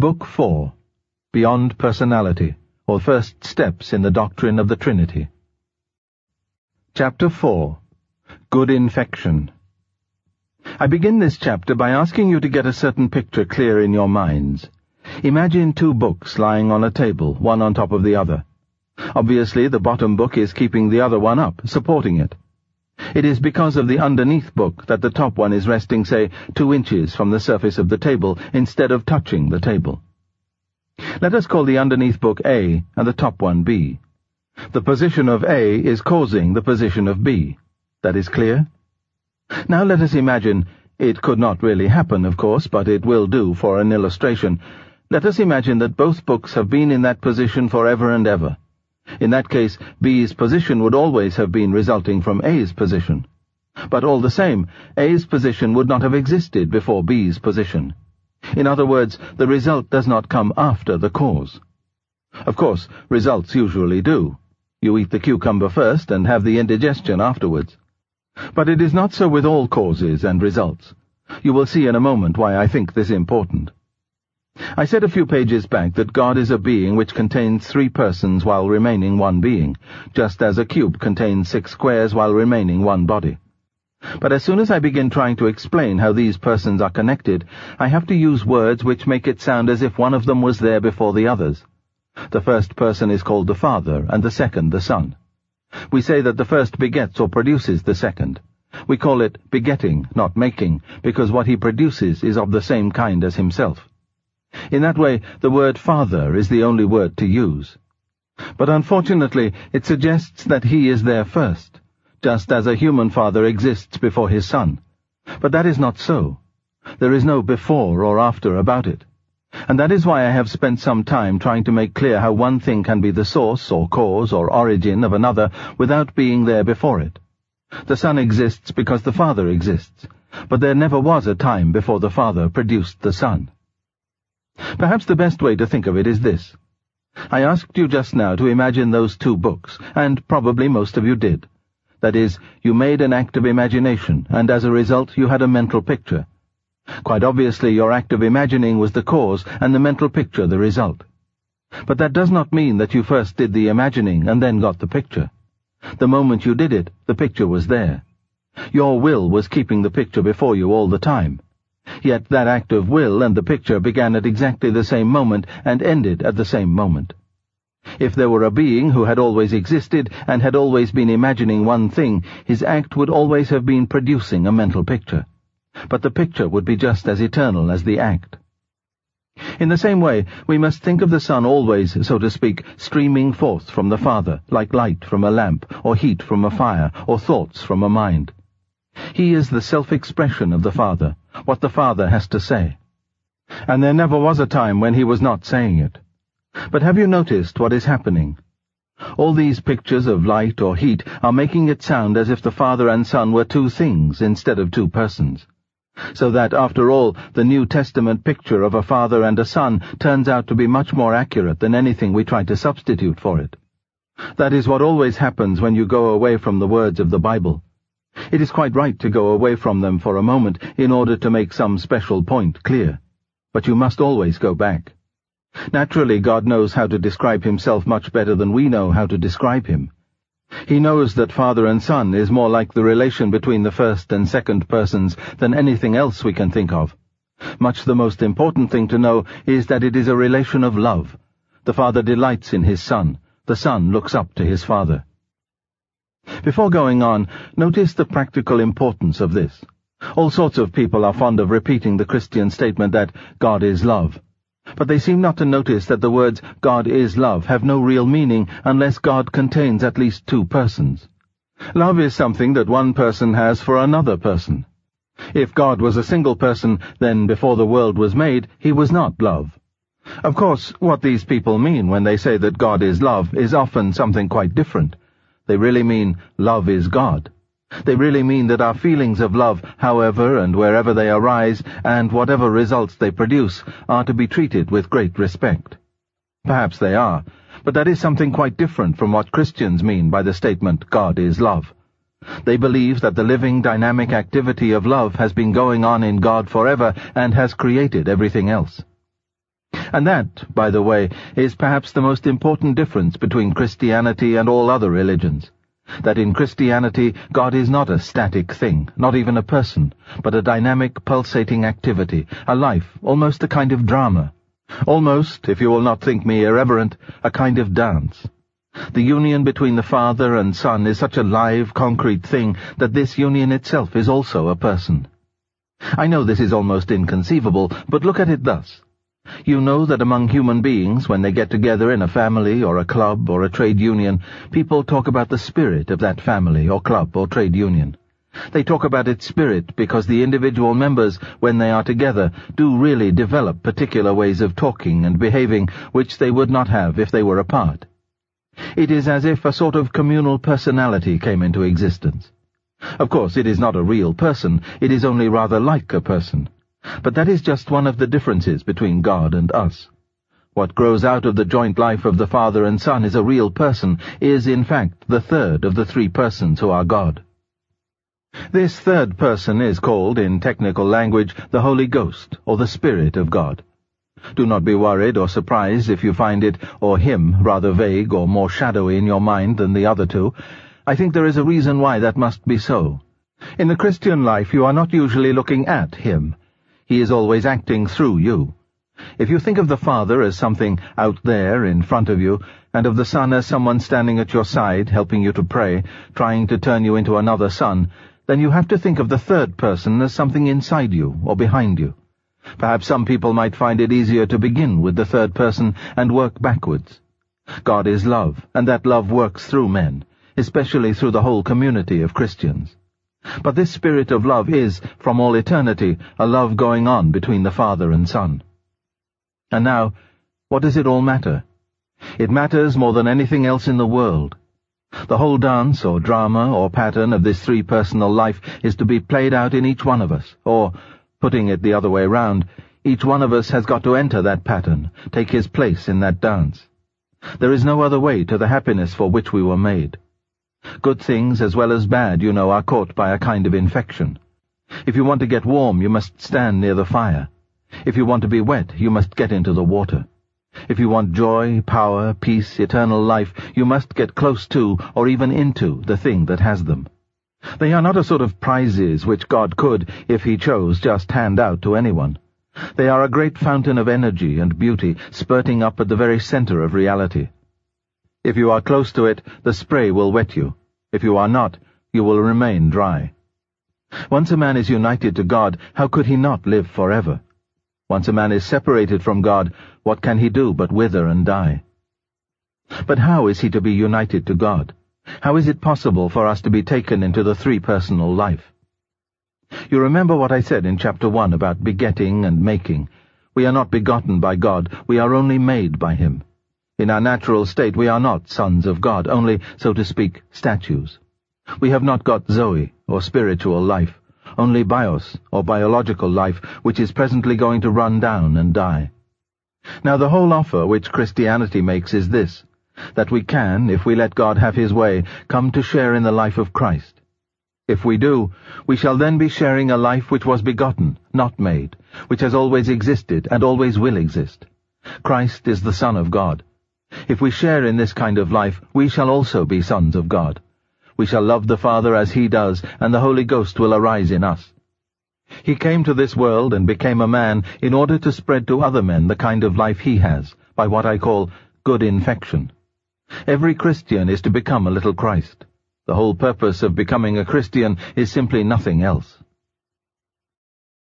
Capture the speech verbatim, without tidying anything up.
Book four, Beyond Personality, or First Steps in the Doctrine of the Trinity. Chapter four, Good Infection. I begin this chapter by asking you to get a certain picture clear in your minds. Imagine two books lying on a table, one on top of the other. Obviously, the bottom book is keeping the other one up, supporting it. It is because of the underneath book that the top one is resting, say, two inches from the surface of the table instead of touching the table. Let us call the underneath book A and the top one B. The position of A is causing the position of B. That is clear? Now let us imagine, it could not really happen, of course, but it will do for an illustration. Let us imagine that both books have been in that position forever and ever. In that case, B's position would always have been resulting from A's position. But all the same, A's position would not have existed before B's position. In other words, the result does not come after the cause. Of course, results usually do. You eat the cucumber first and have the indigestion afterwards. But it is not so with all causes and results. You will see in a moment why I think this important. I said a few pages back that God is a being which contains three persons while remaining one being, just as a cube contains six squares while remaining one body. But as soon as I begin trying to explain how these persons are connected, I have to use words which make it sound as if one of them was there before the others. The first person is called the Father, and the second the Son. We say that the first begets or produces the second. We call it begetting, not making, because what he produces is of the same kind as himself. In that way, the word Father is the only word to use. But unfortunately, it suggests that he is there first, just as a human father exists before his son. But that is not so. There is no before or after about it. And that is why I have spent some time trying to make clear how one thing can be the source or cause or origin of another without being there before it. The Son exists because the Father exists, but there never was a time before the Father produced the Son. Perhaps the best way to think of it is this. I asked you just now to imagine those two books, and probably most of you did. That is, you made an act of imagination, and as a result you had a mental picture. Quite obviously your act of imagining was the cause, and the mental picture the result. But that does not mean that you first did the imagining and then got the picture. The moment you did it, the picture was there. Your will was keeping the picture before you all the time. Yet that act of will and the picture began at exactly the same moment and ended at the same moment. If there were a being who had always existed and had always been imagining one thing, his act would always have been producing a mental picture. But the picture would be just as eternal as the act. In the same way, we must think of the Son always, so to speak, streaming forth from the Father, like light from a lamp, or heat from a fire, or thoughts from a mind. He is the self-expression of the Father, what the Father has to say. And there never was a time when he was not saying it. But have you noticed what is happening? All these pictures of light or heat are making it sound as if the Father and Son were two things instead of two persons. So that, after all, the New Testament picture of a Father and a Son turns out to be much more accurate than anything we try to substitute for it. That is what always happens when you go away from the words of the Bible. It is quite right to go away from them for a moment in order to make some special point clear. But you must always go back. Naturally, God knows how to describe himself much better than we know how to describe him. He knows that Father and Son is more like the relation between the first and second persons than anything else we can think of. Much the most important thing to know is that it is a relation of love. The Father delights in his Son. The Son looks up to his Father. Before going on, notice the practical importance of this. All sorts of people are fond of repeating the Christian statement that God is love. But they seem not to notice that the words God is love have no real meaning unless God contains at least two persons. Love is something that one person has for another person. If God was a single person, then before the world was made, he was not love. Of course, what these people mean when they say that God is love is often something quite different. They really mean love is God. They really mean that our feelings of love, however and wherever they arise, and whatever results they produce, are to be treated with great respect. Perhaps they are, but that is something quite different from what Christians mean by the statement, God is love. They believe that the living, dynamic activity of love has been going on in God forever and has created everything else. And that, by the way, is perhaps the most important difference between Christianity and all other religions. That in Christianity, God is not a static thing, not even a person, but a dynamic, pulsating activity, a life, almost a kind of drama. Almost, if you will not think me irreverent, a kind of dance. The union between the Father and Son is such a live, concrete thing that this union itself is also a person. I know this is almost inconceivable, but look at it thus. You know that among human beings, when they get together in a family or a club or a trade union, people talk about the spirit of that family or club or trade union. They talk about its spirit because the individual members, when they are together, do really develop particular ways of talking and behaving which they would not have if they were apart. It is as if a sort of communal personality came into existence. Of course, it is not a real person, it is only rather like a person. But that is just one of the differences between God and us. What grows out of the joint life of the Father and Son is a real person, is in fact the third of the three persons who are God. This third person is called, in technical language, the Holy Ghost, or the Spirit of God. Do not be worried or surprised if you find it, or him, rather vague or more shadowy in your mind than the other two. I think there is a reason why that must be so. In the Christian life you are not usually looking at him. He is always acting through you. If you think of the Father as something out there in front of you, and of the Son as someone standing at your side, helping you to pray, trying to turn you into another son, then you have to think of the third person as something inside you or behind you. Perhaps some people might find it easier to begin with the third person and work backwards. God is love, and that love works through men, especially through the whole community of Christians. But this spirit of love is, from all eternity, a love going on between the Father and Son. And now, what does it all matter? It matters more than anything else in the world. The whole dance or drama or pattern of this three-personal life is to be played out in each one of us, or, putting it the other way round, each one of us has got to enter that pattern, take his place in that dance. There is no other way to the happiness for which we were made. Good things as well as bad, you know, are caught by a kind of infection. If you want to get warm, you must stand near the fire. If you want to be wet, you must get into the water. If you want joy, power, peace, eternal life, you must get close to, or even into, the thing that has them. They are not a sort of prizes which God could, if he chose, just hand out to anyone. They are a great fountain of energy and beauty, spurting up at the very center of reality. If you are close to it, the spray will wet you. If you are not, you will remain dry. Once a man is united to God, how could he not live forever? Once a man is separated from God, what can he do but wither and die? But how is he to be united to God? How is it possible for us to be taken into the three-personal life? You remember what I said in chapter one about begetting and making. We are not begotten by God, we are only made by him. In our natural state we are not sons of God, only, so to speak, statues. We have not got Zoe, or spiritual life, only bios, or biological life, which is presently going to run down and die. Now the whole offer which Christianity makes is this, that we can, if we let God have his way, come to share in the life of Christ. If we do, we shall then be sharing a life which was begotten, not made, which has always existed and always will exist. Christ is the Son of God. If we share in this kind of life, we shall also be sons of God. We shall love the Father as he does, and the Holy Ghost will arise in us. He came to this world and became a man in order to spread to other men the kind of life he has, by what I call good infection. Every Christian is to become a little Christ. The whole purpose of becoming a Christian is simply nothing else.